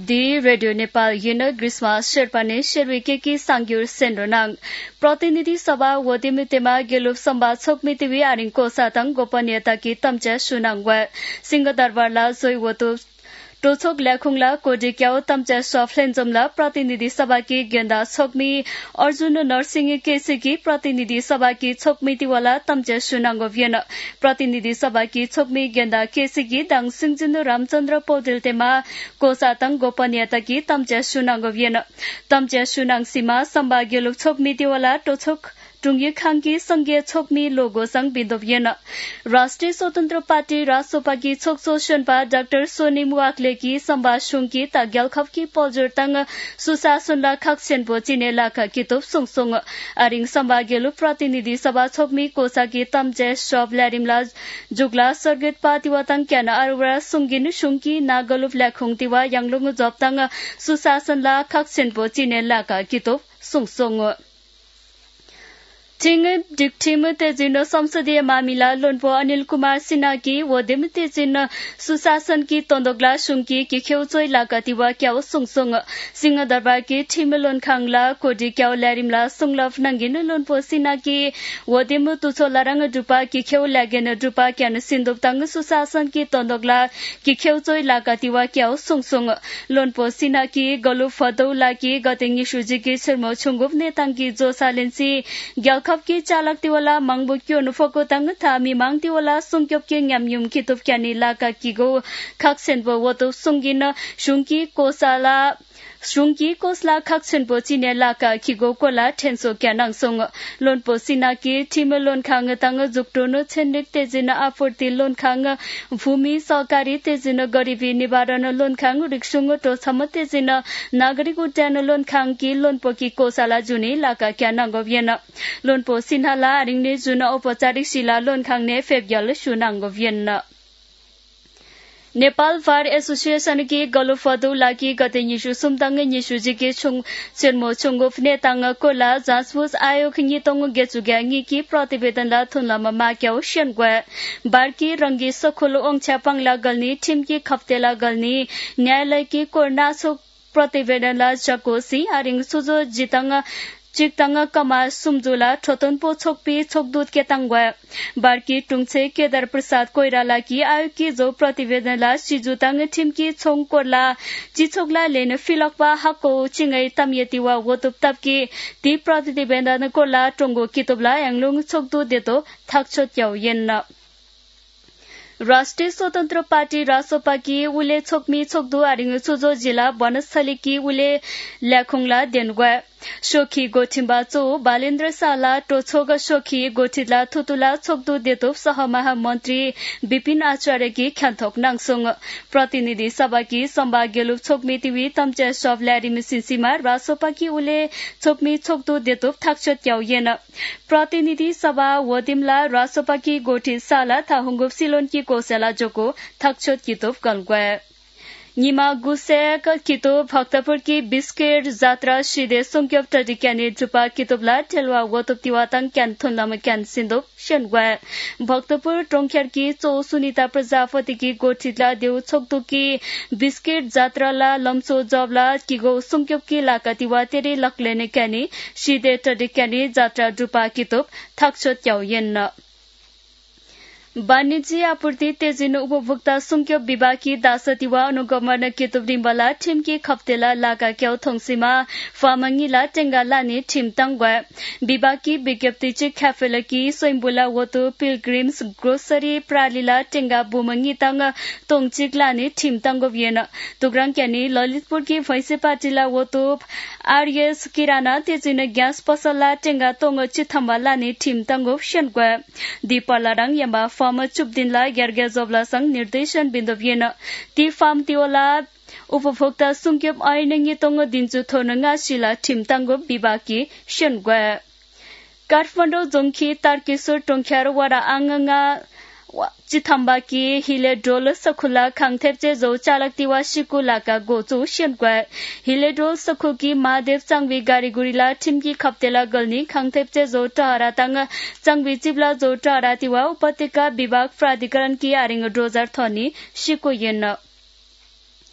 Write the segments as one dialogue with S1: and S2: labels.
S1: di Radio Nepal yin Grisma Sherpane Sherwikeki Sangyur Sendronang Protinidhi Sabha Wodimitema Gelup Samba Chokmitivi Aring Kosatang Gopanyataki Tamcha Shunangwa Singa Darbarla Zoiwotu टोछोक ल्याखुङला कोडिक्याउ तम्चा सफ्लेन्जमला प्रतिनिधि सभाकी गेन्दा छोकमी अर्जुन नरसिंह केसीकी प्रतिनिधि सभाकी छोकमितिवाला तम्चा सुनांगो vein प्रतिनिधि सभाकी छोकमी गेन्दा केसीकी दाङ सिंहजुन रामचन्द्र पौडेलतेमा कोसातङ गोपनीयताकी तम्चा सुनांगो वियन तम्चा सुनाङसीमा सम्भाग्यलुक छोकमितिवाला टोछोक टुंगी खांगी संघीय छोकमी लोगो संघ बिन्दोवियन राष्ट्रिय स्वतन्त्र पार्टी रासोपाकी छोकसो शनपा डाक्टर सोनिम वाक्लेकी सम्बा शुंकी ताग्याल खपकी पलजोरताङ सुशासनला खक्सेनपो चिने लाखा कितोप सोङसोङ आरिङ सम्भाग्यलु प्रतिनिधि सभा छोकमी कोसाकी तम्जे शब ल्यारिमला जुगला सर्गेट पातिवाताङ क्याना आरुरा सुंगिन शुंकी नागलुप ल्याखुङतिवा याङलुङ जप्ताङ सुशासनला खक्सेनपो चिने लाखा कितोप सोङसोङ थिङ डिक्टिम तेजिन संसदीय मामिला लोन्पो अनिल कुमार सिन्हा वदिम तेजिन सुशासन की तोन्दोगला सुंकी की खेउचोइ लाकातिवा क्याउ सुङसुङ सिंह दरबार की ठिम लोनखाङला कोडी क्याउ ल्यारिमला सुङलफ नंगिन लोन्पो सिन्हा की वदिम तुछो लारङ दुपा की खेउ ल्यागेन दुपा क्यान सिन्धुक्ताङ सुशासन की तोन्दोगला की खेउचोइ लाकातिवा क्याउ सुङसुङ लोन्पो सिन्हा की गलु फदौला की गतेङी सुजी की छिरमो छुंगुप नेताङकी जोसालेन्सी ग्याल खपकी चालक तिवला मंगबुक्यो नुफको तंग थामी मांग तिवला सुंक्योप के न्यामयुम कितुप क्यानी लाका किगो खक्सेनबो वतो सुंगिन शुंकी कोसाला शुंकी कोसला खक्सेनबो चिने लाका किगो कोला ठेन्सो क्यानाङसोङ लोनपो सिनाकी ठिम लोनखाङ तंग जुक्टोनो छेन्डिक तेजिन आपूर्ति लोनखाङ भूमि सहकारी तेजिन गरिबी निवारण लोनखाङ रिक्सुङ टोछम तेजिन नागरिक उड्डयन लोनखाङ की लोनपो की कोसाला जुनी लाका क्यानाङगो वियन लोनपो सिन्हाला आरिङने जुन औपचारिक शिला लोनखाङने फेब्याल सुनाङगो वियन नेपाल बार एसोसिएशन की गलुफदु लाकी गते निशु सुमताङ निशु जिके छेन्मो छुंगुफ नेताङ कोला जाँचबुझ आयोग नितोङ गेचुग्याङी की प्रतिवेदनला थुनलामा माक्याउ शेनग्वा बारकी रंगी सखुल ओङछा पाङला गल्नी ठिमकी खप्तेला गल्नी न्यायालय की कोर्नासो प्रतिवेदनला जकोसी आरिङ सुजो जिताङ चिक्ताङ कमा सुमजुला ठोतनपो छोकपी छोकदूत केताङवा बारकी टुङछे केदार प्रसाद कोइराला की आयोग की जो प्रतिवेदनला सिजुताङ ठिमकी छोङ कोरला चिछोगला लेन फिलकवा हको चिङै तमयतिवा वतुप तपकी ती प्रतिवेदन कोरला टोंगो कितुबला यांगलुङ छोकदूत देतो थाक्छो त्याउ येन्न राष्ट्रिय स्वतन्त्र पार्टी रासोपा की उले छोकमी छोकदु आरिङ सुजो जिल्ला वनस्थली की उले ल्याखुङला देनगवा सोखी गोठिम्बा चो बालेन्द्र साला टोछोग सोखी गोठिला थुतुला छोकदु देतो सहमहामन्त्री विपिन आचार्य की ख्यान्थोक नाङसोङ प्रतिनिधि सभा की सम्भाग्यलुप छोकमी तिवी तम्चे सब ल्यारिम सिन्सीमा रासोपा की उले छोकमी छोकदु देतो थाक्छ त्याउ येन प्रतिनिधि सभा वदिमला रासोपा की गोठी साला थाहुङगुप सिलोन की कोसेला जोको थाक्छ कितोप गलग्वा निमा गुसेक कितो भक्तपुर की बिस्केट जात्रा सिदे सुंक्योप टडिक्याने जुपा कितोबला टेलवा वतुप तिवाताङ क्यान थुनलाम क्यान सिन्धोप शेनग्वा भक्तपुर टोङख्यार की चो सुनिता प्रजापति की गोठिला देउ छोकदु की बिस्केट जात्राला लम्सो जबला किगो सुंक्योप की लाका तिवा तेरे लकलेने क्यानी सिदे टडिक्याने जात्रा जुपा कितोप थाक्छ त्याउ येन्न वाणिज्य आपूर्ति तेजिन उपभोक्ता सुंक्यो विभागी दासतिवा अनुगमन केतुबडिम्बला ठिमकी खप्तेला लाका क्याउ थोङसीमा फामंगिला टेंगा लाने ठिम तंगवा विभागी विज्ञप्ति चे ख्याफेलकी स्वयंबुला वतु पिलग्रिम्स ग्रोसरी प्रालीला टेंगा बुमंगी तंग तोङचिक लाने ठिम तंगो वियन तुग्राङ क्यानी ललितपुर की भैंसेपाटीला वतु आरएस किराना तेजिन ग्यास पसलला टेंगा तोङ चिथम्बा लाने ठिम तंगो शेनगवा दीपलाराङ यमा फार्म चुपदिनला ग्यारग्या जबला संघ निर्देशन बिन्दुवियन ती फार्म तिवला उपभोक्ता सुंक्योप ऐनंगी तोङ दिन्चु थोनङा शिला ठिमताङगो विभागी शेनग्वा काठमाडौँ जोंखी तारकेश्वर टोङख्यार वरा आङङा चिथम्बा की हिले डोल सखुला खाङथेपचे जो चालक तिवा शिकुलाका गोचो शेनग्वा हिले डोल सखु की महादेव चाङवी गारीगुरीला ठिमकी खप्तेला गल्नी खाङथेपचे जो टहरा ताङ चाङवी चिबला जो टहरा तिवा उपत्यका विभाग प्राधिकरण की आरिङ डोजार थनी शिको येन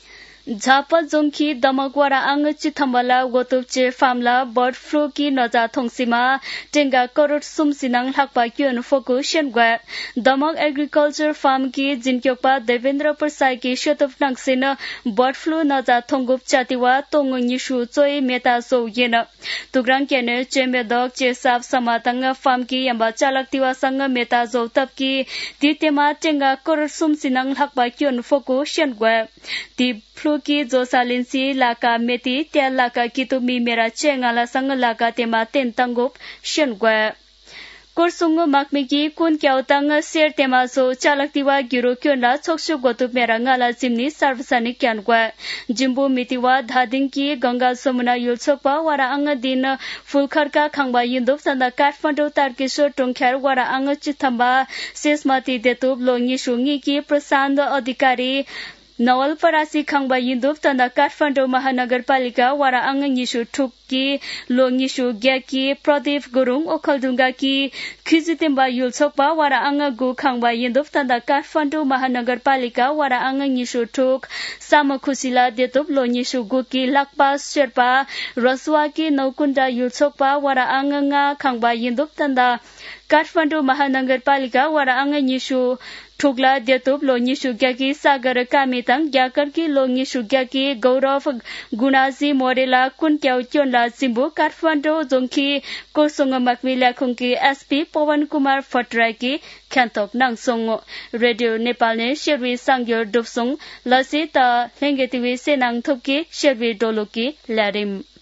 S1: झापा जोंखी दमकवारा आंग चिथम्बला वतुपचे फामला बर्ड फ्लू की नजा थोंगसीमा टेंगा करोड़ सुमसिनांग लाकपा क्योन फोकु शेनग्वा दमक एग्रीकल्चर फार्म की जिनक्योपा देवेंद्र प्रसाद की शतुप नंगसिन बर्ड फ्लू नजा थोंगुप चातिवा तोंग निशु चोई मेता सो येन तुग्रांग केने चेमेदक चेसाप समातंग फार्म की यंबा चालक तिवा संग मेता जो तब की तितेमा टेंगा करोड़ सुमसिनांग लाकपा क्योन फोकु शेनग्वा ती फ्लू की जोसालिनसी लाका मेती त्या लाका कितुमी मेरा चेंगाला संग लाका तेमा तेन तंगुप शेनग्वा कोरसुंग माकमिकी कुन क्याउतांग शेर तेमासो चालकतिवा गिरो क्योनला छोकसु गोतुप मेरा ngala जिमनी सार्वजनिक क्यानग्वा जिम्बु मितिवा धादिंग की गंगा समुना युलछोकपा वारा अंग दिन फुलखरका खांबा यिन्दुप सन्दा काठमाडौँ तारकिशोर टोंख्यार वारा अंग चिथम्बा शेषमती देतुप लोंगिसुंगी की प्रशान्त अधिकारी नवलपरासी खांबा यिन्दुप तन्दा काठमाडौँ महानगरपालिका वारा अंग निशु ठुकी लोंगिसु ग्याकी प्रदीप गुरुङ ओखलडुंगा की खिजितेम्बा युलछोकपा वारा अंग गु खांबा यिन्दुप तन्दा काठमाडौँ महानगरपालिका वारा अंग निशु ठुक सामखुसिला देतुप लोंगिसु गु की लाकपा शेर्पा रसुवा की नौकुण्डा युलछोकपा वारा अंग खांबा यिन्दुप तन्दा काठमाडौँ महानगरपालिका वारा अंग निशु ठुकला देतुप लोंगिसु ग्याकी सागर कामितांग ग्याकर की लोंगिसु ग्याकी गौरव गुणाजी मोरेला कुनक्याउ क्योनला जिम्बु काठमाडौँ जोंखी कोरसोंग माकमी ल्याखुङकी एसपी पवन कुमार फटराई की ख्यान्तोक नाङसोङ रेडियो नेपाल ने शेरवी सांग्यो डुपसोङ लसी त हेंगेतिवी सेनाङ थुपकी शेरवी डोलुकी ल्यारिम